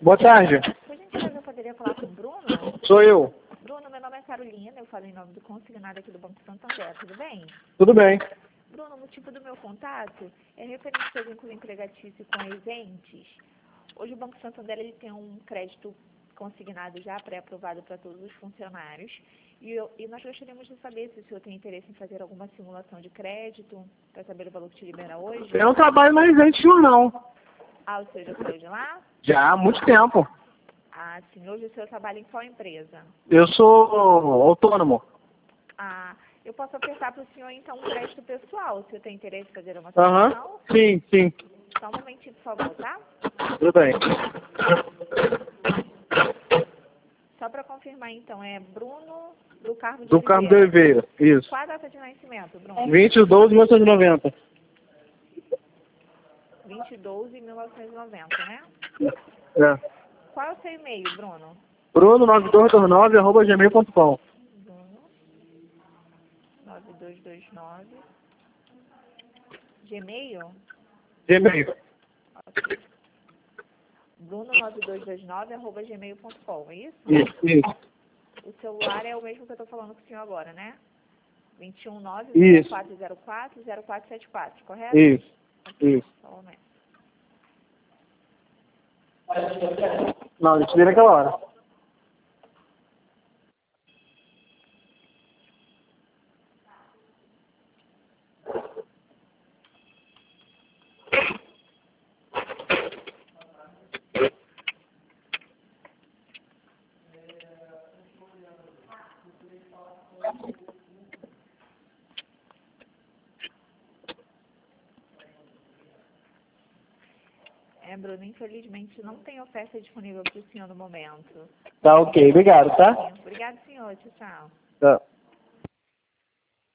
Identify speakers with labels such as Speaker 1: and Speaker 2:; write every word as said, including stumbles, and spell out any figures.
Speaker 1: Boa tarde.
Speaker 2: Por gentileza, eu poderia falar com o Bruno?
Speaker 1: Sou eu.
Speaker 2: Bruno, meu nome é Carolina, eu falo em nome do consignado aqui do Banco Santander, tudo bem?
Speaker 1: Tudo bem.
Speaker 2: Bruno, o motivo do meu contato é referente ao vínculo empregatício com as entes. Hoje o Banco Santander ele tem um crédito consignado já pré-aprovado para todos os funcionários e, eu, e nós gostaríamos de saber se o senhor tem interesse em fazer alguma simulação de crédito para saber o valor que te libera hoje.
Speaker 1: Eu não trabalho mais antes de não.
Speaker 2: Ah, o senhor já saiu de lá?
Speaker 1: Já há muito tempo.
Speaker 2: Ah, sim. Hoje o senhor trabalha em qual empresa?
Speaker 1: Eu sou autônomo.
Speaker 2: Ah, eu posso ofertar para o senhor, então, um crédito pessoal. O senhor tem interesse em fazer uma
Speaker 1: Aham.
Speaker 2: simulação?
Speaker 1: Sim, sim.
Speaker 2: Só um momentinho, por favor, tá?
Speaker 1: Tudo bem.
Speaker 2: Só para confirmar, então, é Bruno do Carmo de
Speaker 1: Do Carmo de
Speaker 2: Oliveira.
Speaker 1: Oliveira. Isso.
Speaker 2: Qual a data de nascimento, Bruno?
Speaker 1: vinte de doze de mil novecentos e noventa.
Speaker 2: vinte de doze de mil novecentos e noventa, né?
Speaker 1: É.
Speaker 2: Qual é o seu e-mail, Bruno?
Speaker 1: Bruno nove dois dois nove arroba gmail ponto com.
Speaker 2: Bruno nove dois dois nove Gmail?
Speaker 1: Gmail.
Speaker 2: Ok. Bruno nove dois dois nove arroba gmail ponto com, é isso?
Speaker 1: Isso, isso.
Speaker 2: O celular é o mesmo que eu estou falando com o senhor agora, né? dois um nove, zero quatro zero quatro, zero quatro sete quatro, correto?
Speaker 1: Isso.
Speaker 2: Ok,
Speaker 1: Isso.
Speaker 2: só um momento.
Speaker 1: Não, a gente vira aquela hora.
Speaker 2: É, Bruno, infelizmente não tem oferta disponível para o senhor no momento.
Speaker 1: Tá ok. Obrigado, tá?
Speaker 2: Obrigado, senhor. Tchau, tchau.
Speaker 1: Tá.